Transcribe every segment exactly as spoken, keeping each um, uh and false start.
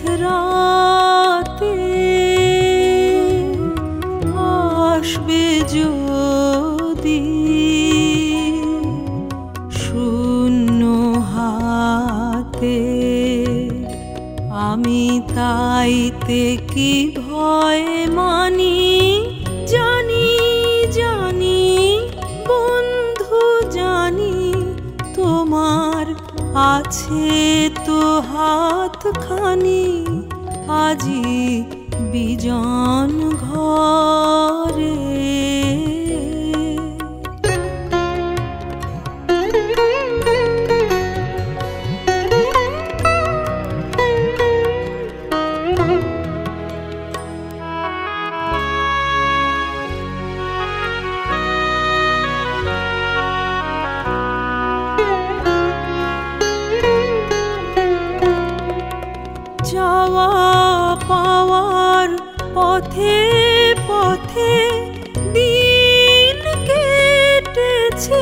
রাতে আসবে যদি শূন্য হাতে, আমি তাইতে কি ভয় মানি, জানি জানি বন্ধু জানি তোমার আছে তো হাতখানি, আজি বিজন ঘরে। যাওয়া পাওয়ার পথে পথে দিন কেটেছে,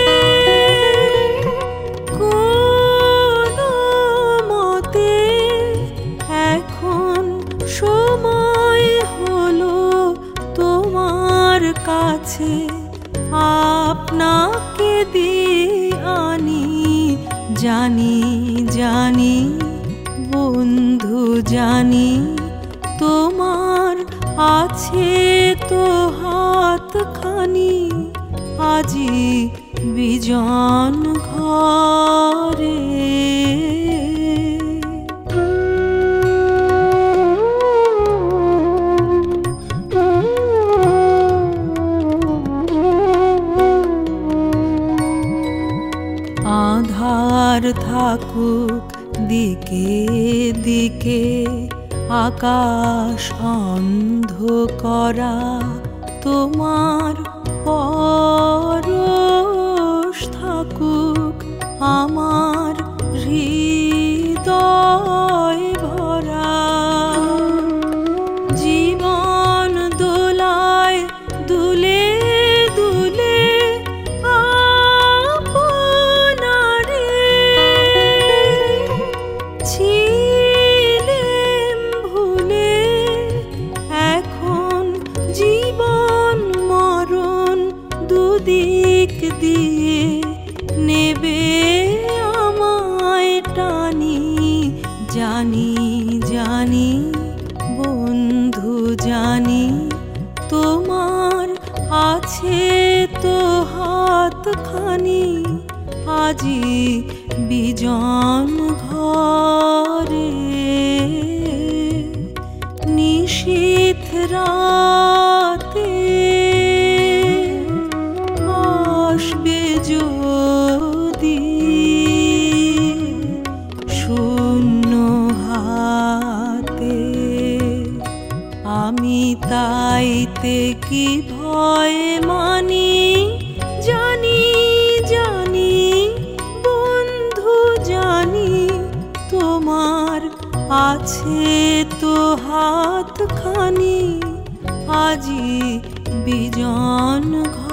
কোনো মতে এখন সময় হলো তোমার কাছে আপনাকে দিয়ে আনি, জানি জানি বন্ধু জানি তোমার আছে তো হাতখানি, আজি বিজন ঘরে। আধার থাকুক দিকে দিকে, আকাশ অন্ধকারা তোমার পরশ থাকুক আমার হৃদয় ভরা, জীবন দোলায় দুলে দুলে আপনারে ছিলেম ভুলে, এখন জীবন মরণ দুদিক দিয়ে নেবে আমায় টানি, জানি জানি বন্ধু জানি তোমার আছে তো হাতখানি, আজি বিজন ঘরে। নিশীথ রাতে আসবে যদি শূন্য হাতে, আমি তাইতে কি ভয় মানি, জানি জানি বন্ধু জানি তোমার আছে তো হাতখানি, আজি বিজন ঘরে।